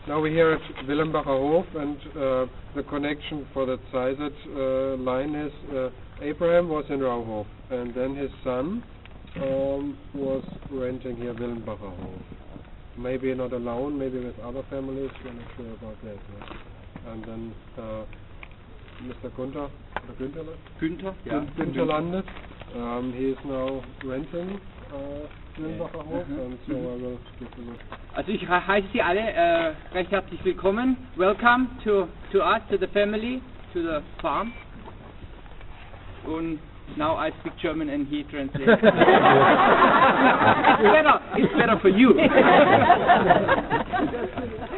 Now we're here at Willenbacher Hof, and the connection for the Zeisert line is Abraham was in Rauhof, and then his son was renting here Willenbacher Hof. Maybe not alone, maybe with other families, we're not sure about that. Yeah. And then Mr. Günther Landes, he is now renting Willenbacher Hof, and so I will give you. Also ich heiße Sie alle recht herzlich willkommen. Welcome to us, to the family, to the farm. Und now I speak German and he translates. It's better for you.